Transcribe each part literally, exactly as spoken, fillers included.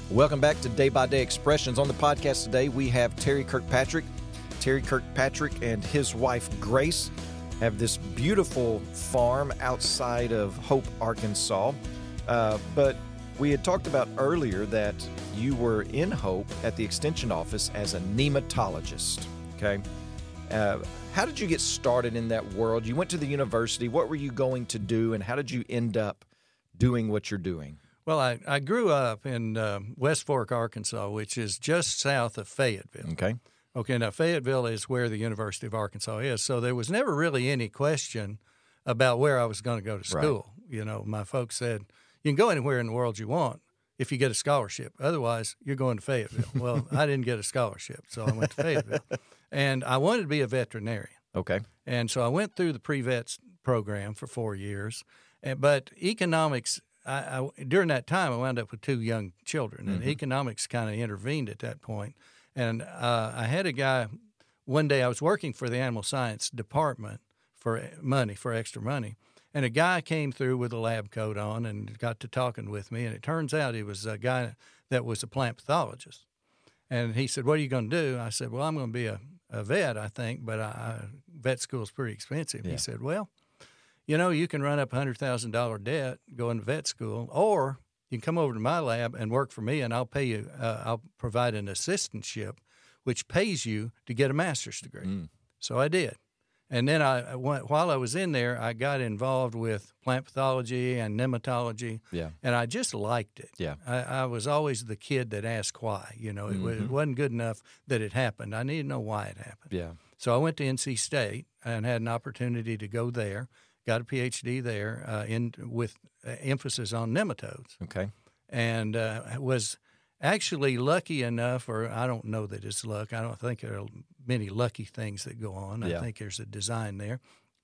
Welcome back to Day by Day Expressions. On the podcast today, we have Terry Kirkpatrick. Terry Kirkpatrick and his wife, Grace, have this beautiful farm outside of Hope, Arkansas. Uh, but we had talked about earlier that you were in Hope at the Extension office as a nematologist, okay? Uh, how did you get started in that world? You went to the university. What were you going to do, and how did you end up doing what you're doing? Well, I, I grew up in uh, West Fork, Arkansas, which is just south of Fayetteville. Okay. Okay, now Fayetteville is where the University of Arkansas is, so there was never really any question about where I was going to go to school. Right. You know, my folks said, you can go anywhere in the world you want if you get a scholarship. Otherwise, you're going to Fayetteville. Well, I didn't get a scholarship, so I went to Fayetteville. And I wanted to be a veterinarian. Okay. And so I went through the pre-vets program for four years, and, but economics – I, I, during that time, I wound up with two young children, and mm-hmm. economics kind of intervened at that point. And uh, I had a guy, one day I was working for the animal science department for money, for extra money, and a guy came through with a lab coat on and got to talking with me, and it turns out he was a guy that was a plant pathologist. And he said, what are you going to do? I said, well, I'm going to be a, a vet, I think, but I, I, vet school is pretty expensive. Yeah. He said, well, you know, you can run up a one hundred thousand dollars debt going to vet school, or you can come over to my lab and work for me, and I'll pay you, uh, I'll provide an assistantship, which pays you to get a master's degree. Mm. So I did. And then I, I went, while I was in there, I got involved with plant pathology and nematology, yeah. and I just liked it. Yeah. I, I was always the kid that asked why. You know, it, mm-hmm. it wasn't good enough that it happened. I needed to know why it happened. Yeah. So I went to N C State and had an opportunity to go there. Got a P H D there uh, in with uh, emphasis on nematodes. Okay. And uh, was actually lucky enough, or I don't know that it's luck. I don't think there are many lucky things that go on. Yeah. I think there's a design there.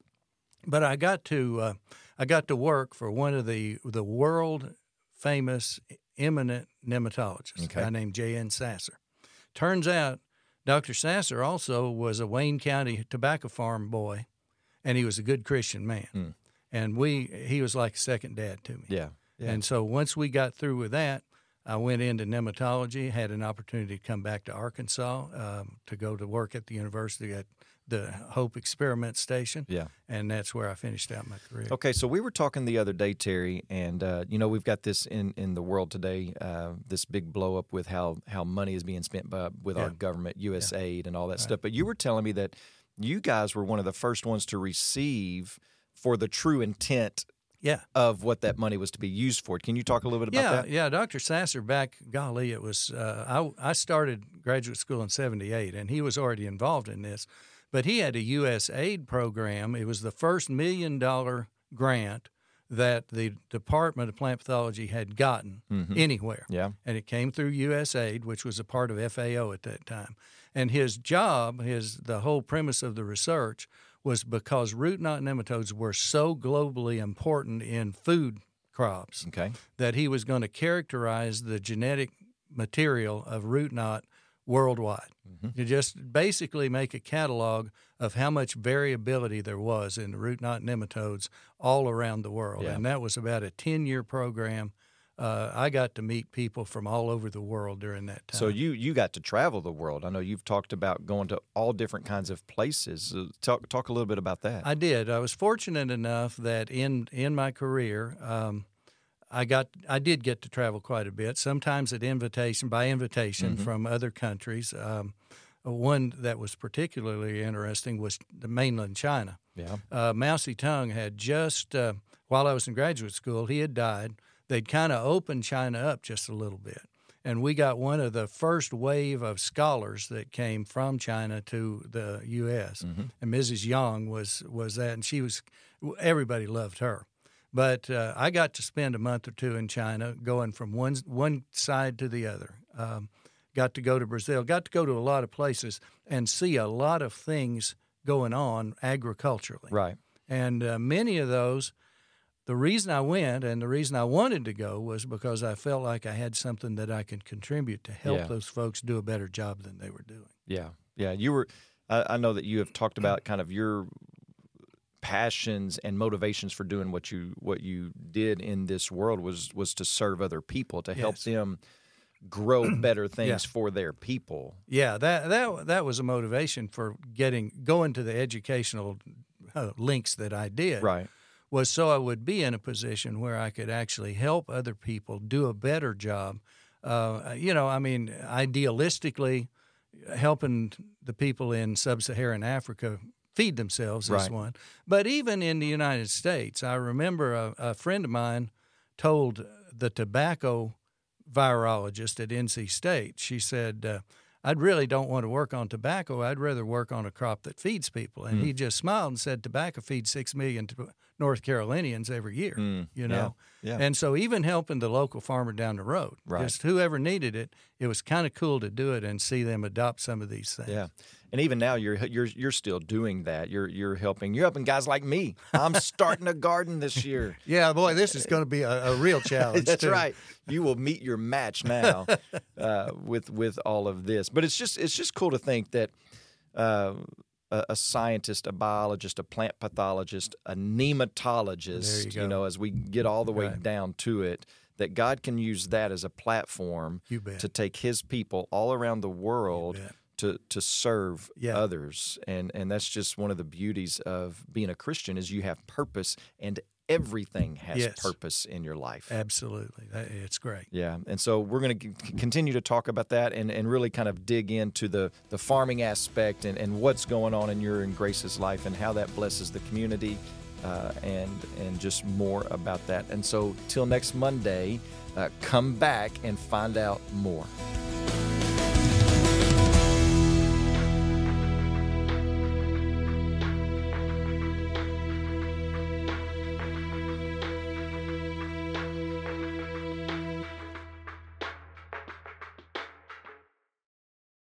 But I got to uh, I got to work for one of the the world famous eminent nematologists, okay. a guy named J N Sasser. Turns out Doctor Sasser also was a Wayne County tobacco farm boy. And he was a good Christian man. Mm. And we he was like a second dad to me. Yeah. yeah. And so once we got through with that, I went into nematology, had an opportunity to come back to Arkansas um, to go to work at the university at the Hope Experiment Station. Yeah. And that's where I finished out my career. Okay, so we were talking the other day, Terry, and, uh, you know, we've got this in, in the world today, uh, this big blow-up with how, how money is being spent by, with yeah. our government, U S A I D, and all that right. stuff. But you were telling me that you guys were one of the first ones to receive for the true intent yeah. of what that money was to be used for. Can you talk a little bit about yeah, that? Yeah, Doctor Sasser back, golly, it was, uh, I, I started graduate school in seventy-eight, and he was already involved in this. But he had a U S A I D program. It was the first million-dollar grant that the Department of Plant Pathology had gotten mm-hmm. anywhere. Yeah. And it came through U S A I D, which was a part of F A O at that time. And his job, his the whole premise of the research was because root knot nematodes were so globally important in food crops okay. that he was going to characterize the genetic material of root knot worldwide. Mm-hmm. To just basically make a catalog of how much variability there was in the root knot nematodes all around the world. Yeah. And that was about a ten-year program. Uh, I got to meet people from all over the world during that time. So you, you got to travel the world. I know you've talked about going to all different kinds of places. So talk talk a little bit about that. I did. I was fortunate enough that in in my career, um, I got I did get to travel quite a bit. Sometimes at invitation by invitation mm-hmm. from other countries. Um, one that was particularly interesting was the mainland China. Yeah. Uh, Mao Zedong had just uh, while I was in graduate school, he had died. They'd kind of opened China up just a little bit. And we got one of the first wave of scholars that came from China to the U S Mm-hmm. And Missus Yang was, was that, and she was – everybody loved her. But uh, I got to spend a month or two in China going from one one side to the other. Um, got to go to Brazil, got to go to a lot of places and see a lot of things going on agriculturally. Right. And uh, many of those – the reason I went and the reason I wanted to go was because I felt like I had something that I could contribute to help yeah. those folks do a better job than they were doing. Yeah, yeah. You were. I, I know that you have talked about kind of your passions and motivations for doing what you what you did in this world was was to serve other people, to help yes. them grow better things Yeah. for their people. Yeah, that that that was a motivation for getting going to the educational uh, links that I did. Right. Was so I would be in a position where I could actually help other people do a better job. Uh, you know, I mean, idealistically, helping the people in sub-Saharan Africa feed themselves is Right. one. But even in the United States, I remember a, a friend of mine told the tobacco virologist at N C State, she said, uh, I really don't want to work on tobacco. I'd rather work on a crop that feeds people. And Mm. he just smiled and said, tobacco feeds six million to North Carolinians every year, Mm. you know. Yeah. And so even helping the local farmer down the road, Right. just whoever needed it, it was kind of cool to do it and see them adopt some of these things. Yeah. And even now you're you're you're still doing that. You're you're helping you're helping guys like me. I'm starting a garden this year. Yeah, boy, this is going to be a, a real challenge. That's too. right. You will meet your match now uh, with with all of this. But it's just it's just cool to think that uh, a, a scientist, a biologist, a plant pathologist, a nematologist, There you go. know, as we get all the way Right. down to it, that God can use that as a platform You bet. to take His people all around the world bet. to to serve Yeah. others. And and that's just one of the beauties of being a Christian is you have purpose, and everything has Yes. purpose in your life. Absolutely. That- It's great. Yeah, and so we're going to c- continue to talk about that and, and really kind of dig into the, the farming aspect and, and what's going on in your and Grace's life and how that blesses the community uh, and and just more about that. And so till next Monday, uh, come back and find out more.